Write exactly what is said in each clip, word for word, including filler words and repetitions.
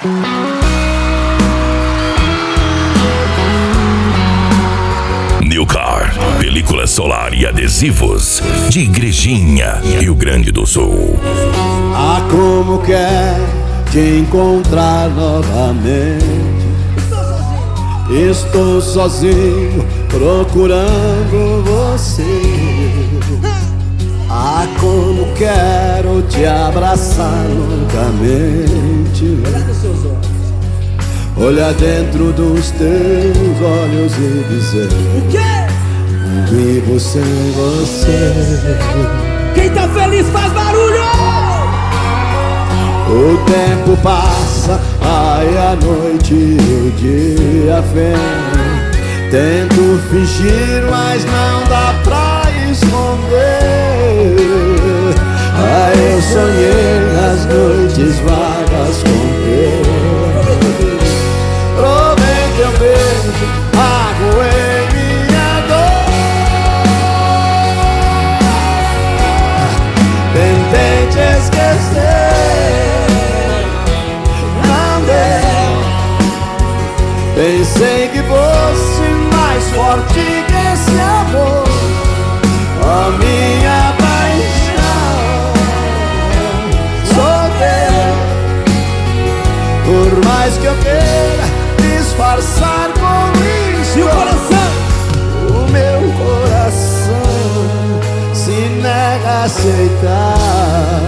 Newcar, película solar e adesivos de Igrejinha, Rio Grande do Sul. Ah, como quer te encontrar novamente. Estou sozinho procurando você. Ah, como quero te abraçar loucamente. Olhar dentro dos teus olhos e dizer: o quê? Vivo sem você. Quem tá feliz faz barulho! O tempo passa, ai a noite e o dia vem. Tento fingir, mas não dá pra esconder. Ai, eu sonhei nas noites vagas com Deus. Provei teu beijo, aguei minha dor. Tentei te esquecer, não deu. Pensei que fosse mais forte que esse amor. A minha paixão sou teu. Por mais que eu queira disfarçar com isso, e o coração, o meu coração se nega a aceitar.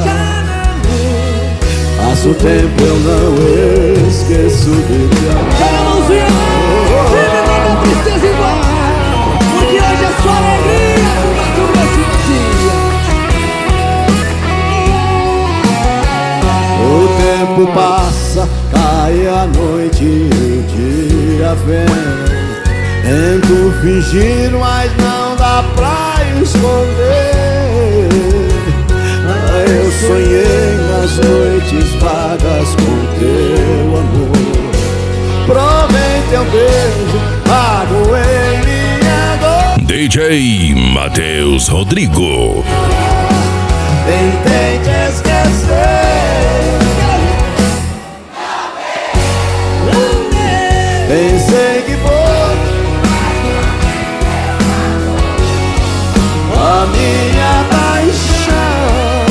Passa o tempo, eu não esqueço de te amar. Pega a mãozinha, vive toda tristeza igual, porque hoje é só alegria do mesmo dia. O tempo passa, cai a noite e o dia vem. Tento fingir, mas não dá pra esconder. Eu sonhei nas noites vagas com teu amor. Provei teu beijo, aguei minha dor. D J Matheus Rodrigo. Tentei te esquecer, pensei que fosse a minha paixão.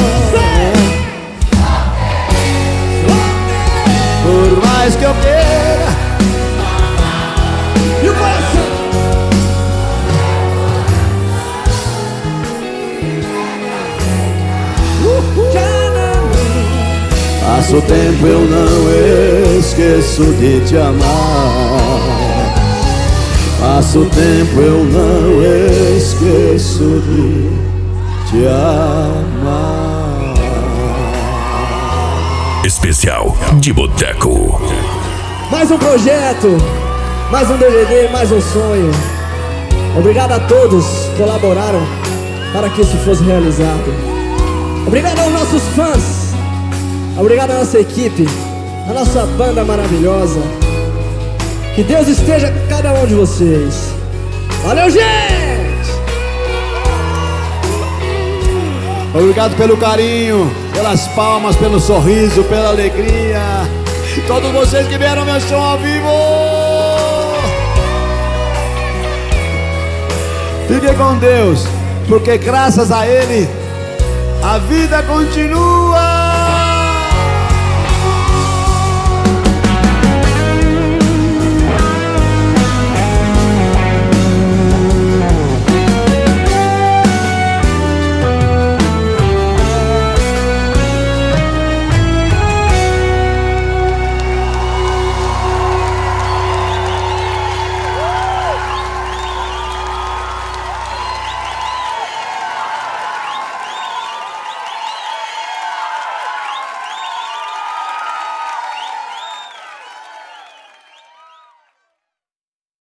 Por mais que eu queira, E o coração? passa o tempo, eu não esqueço de te amar. Passa o tempo, eu não esqueço de te amar. Especial de Boteco. Mais um projeto, mais um D V D, mais um sonho. Obrigado a todos que colaboraram para que isso fosse realizado. Obrigado aos nossos fãs. Obrigado à nossa equipe, à nossa banda maravilhosa. Que Deus esteja com cada um de vocês. Valeu, gente! Obrigado pelo carinho, pelas palmas, pelo sorriso, pela alegria. Todos vocês que vieram meu som ao vivo. Fique com Deus, porque graças a Ele a vida continua.